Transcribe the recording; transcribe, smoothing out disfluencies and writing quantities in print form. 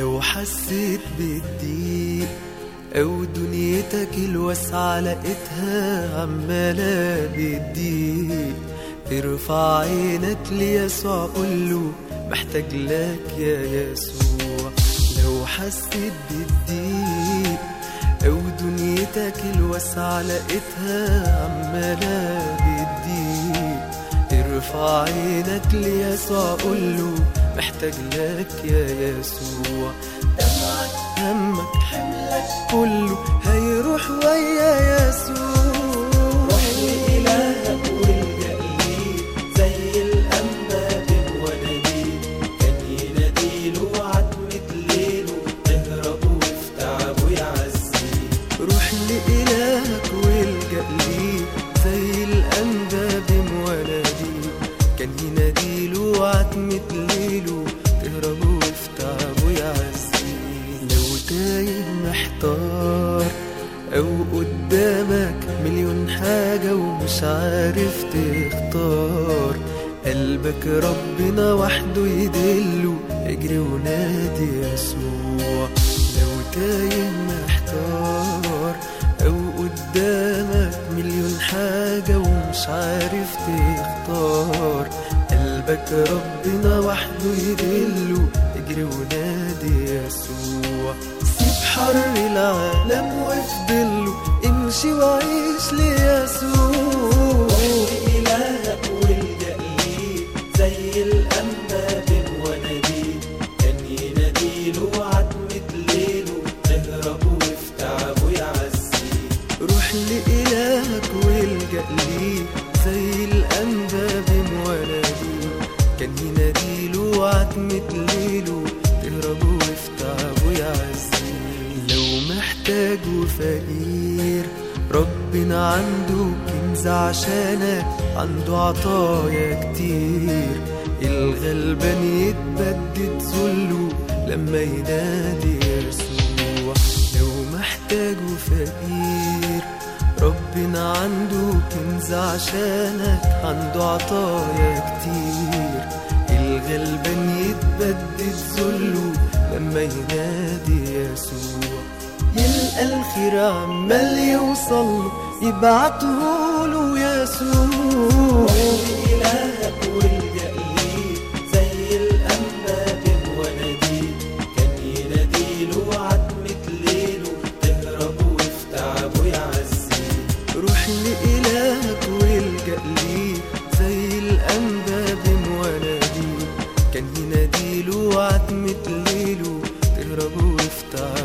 لو حسيت بالضيق أو دنيتك الواسعة لقيتها عمالة بالضيق، ارفع عينك ليسوع قوله محتاج لك يا يسوع. لو حسيت بالضيق أو دنيتك الواسعة لقيتها عمالة بالضيق، ارفع عينك ليسوع قوله محتاج لك يا يسوع. دمعك همك حملك كله هيروح ويا يسوع. روح لإلهك والجأ ليه زي الأنبا بمولديه، كان يناديله عتمة ليله تهرب وفي تعبه يعزيه. روح لإلهك والجأ ليه زي الأنبا بمولديه، كان يناديله عتمة ليله تهرب وفي تعبه يعزيه. لو تايه محتار أو قدامك مليون حاجة ومش عارف تختار، قلبك ربنا وحده يدله، اجري ونادي يسوع. لو تايه محتار أو قدامك مليون حاجة ومش عارف تختار، قلبك ربنا وحده يدله، اجري ونادي يسوع. سيب حر العالم وافضله، امشي وعيش ليسوع. إلهك والجأ ليه زي الأنبا بمولديه، كان يناديله عتمة ليله تهرب وفي تعبه يعزيه. روح لإلهك والجأ ليه زي الأنبا بمولديه، كان يناديله عتمة ليله تهرب وفي تعبه يعزيه. لو محتاج وفقير ربنا عنده كنز عشانك، عنده عطايا كتير، الغلبان يتبدد ذله لما ينادي يسوع. لو محتاج وفقير ربنا عنده كنز عشانك، عنده عطايا كتير، الغلبان يتبدد ذله لما ينادي يسوع. يلقى الخير عمال يوصله يبعتهوله يسوع. إلهك والجأ ليه زي الأنبا بمولديه، كان يناديله عتمة ليله تهرب وفي تعبه يعزيه. روح لإلهك والجأ ليه زي الأنبا بمولديه، كان يناديله عتمة ليله تهرب وفي تعبه